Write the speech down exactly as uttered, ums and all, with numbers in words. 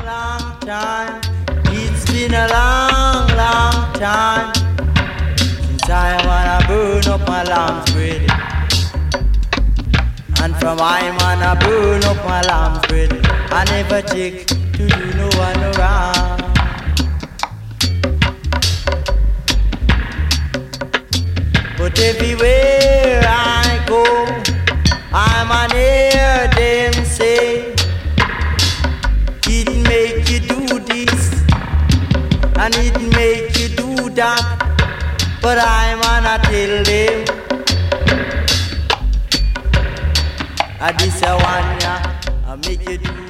long time. It's been a long, long time since I wanna burn up my lamb's bread. And from I wanna burn up my lamb's bread, I never take to do no one around. But everywhere I go, I'm an hear them say, it make you do this and it make you do that. But I'm gonna tell them, I this a one ya, I make you do.